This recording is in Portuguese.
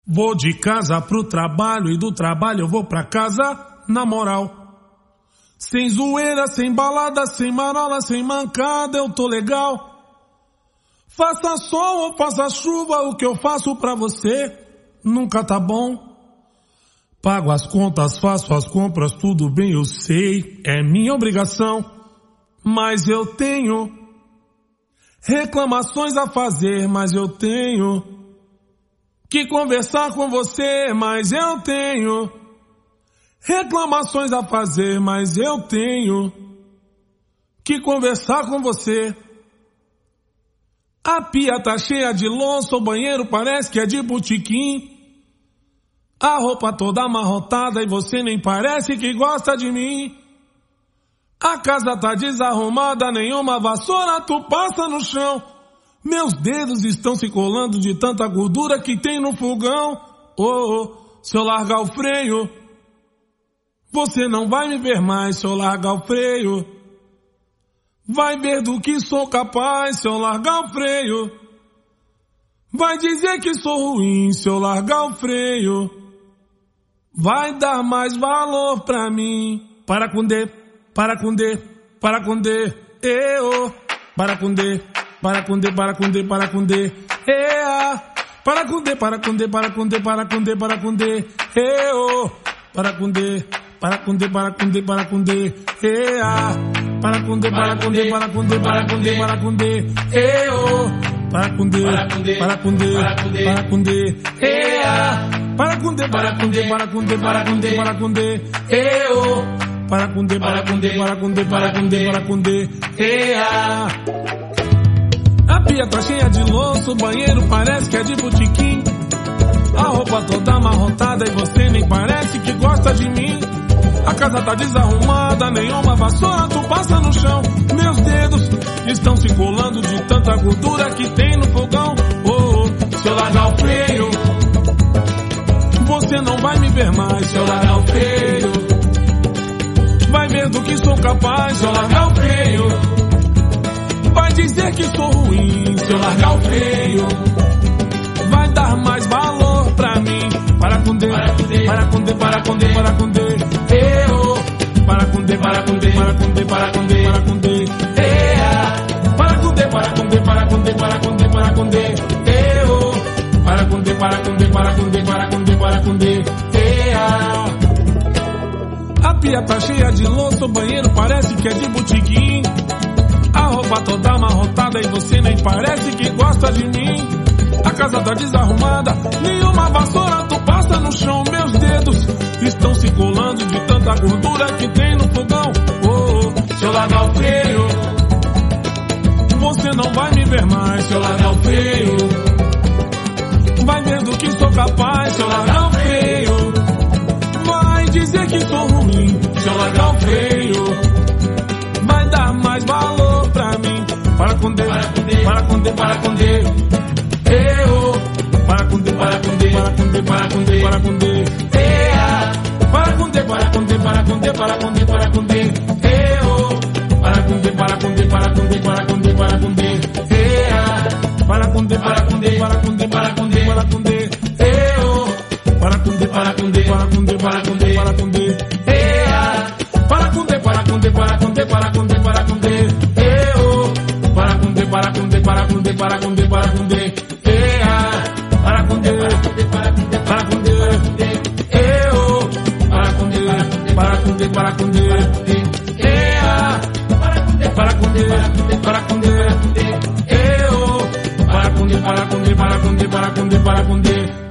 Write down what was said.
Vou de casa pro trabalho e do trabalho eu vou pra casa na moral. Sem zoeira, sem balada, sem marola, sem mancada, eu tô legal. Faça sol ou faça chuva, o que eu faço pra você nunca tá bom. Pago as contas, faço as compras, tudo bem, eu sei, é minha obrigação. Mas eu tenho reclamações a fazer, mas eu tenho que conversar com você, mas eu tenho reclamações a fazer, mas eu tenho que conversar com você. A pia tá cheia de louça, o banheiro parece que é de botequim. A roupa toda amarrotada e você nem parece que gosta de mim. A casa tá desarrumada, nenhuma vassoura tu passa no chão. Meus dedos estão se colando de tanta gordura que tem no fogão. Oh, se eu largar o freio, você não vai me ver mais. Se eu largar o freio, vai ver do que sou capaz. Se eu largar o freio, vai dizer que sou ruim. Se eu largar o freio, vai dar mais valor pra mim. Para com D, para com D, para com D, eu. Para com D, para com D, para com D, para com D, ea. Para com D, para com D, para com D, para com D, para com D, eu. Para com D, para com D, para com D, para com D, ea. Para com D, para com D, para com D, para com D, para com D, eu. Para com D, para com D, para com D, para com D, ea. Para com D, para com D, para com D, para com D, para com D, eu. Para com D, para com D, para com D, para com D, para com D, ea. A pia tá cheia de louça, o banheiro parece que é de botequim. A roupa toda amarrotada e você nem parece que gosta de mim. A casa tá desarrumada, nenhuma vassoura tu passa no chão. Meus dedos estão se colando de tanta gordura que tem no fogão. Oh, se eu largar o freio, você não vai me ver mais. Se eu largar o freio, vai ver do que sou capaz. Se eu largar o freio, vai dizer que sou ruim. Se eu largar o freio, vai dar mais valor pra mim. Para com D, para com D, para com D, para com D, para com D, eu. Para com D, para com D, para com D, para com D, para com D, ea. Para com D, para com D, para com D, para com D, para com D, eu. Para com D, para com D, para com D, para com D, para com D, ea. A pia tá cheia de louça, o banheiro parece que é de botequim. A roupa toda amarrotada e você nem parece que gosta de mim. A casa tá desarrumada, nenhuma vassoura tu passa no chão. Meus dedos estão se colando de tanta gordura que tem no fogão. Oh, se eu largar o freio, você não vai me ver mais. Se eu largar o freio, vai ver do que sou capaz. Se eu largar o freio, vai dizer que sou ruim. Se eu largar o freio, vai dar mais valor pra mim. Para com D, para com D, para com D, para com D, eu. Para com D, para com D, para com D, para com D, para com D, ea. Para com D, para com D, para com D, para com D, para com D, eu. Para com D, para com D, para com D, para com D, para com D, ea. Para com D, para com D, para com D, para com D, para com D, eu. Para com D, para com D, para com D, para com D, para com D, ea. Para com D, para com D, para com D, para com D, para com D, eu. Para com D, para com D, para com D, para com D, para com D, ea. Para com D, para com D, para com D, eu. Para com D, para com D, para com D, ea. Para com D, para com D, eu. Para com D, para com D, para com D, para com D, para com D.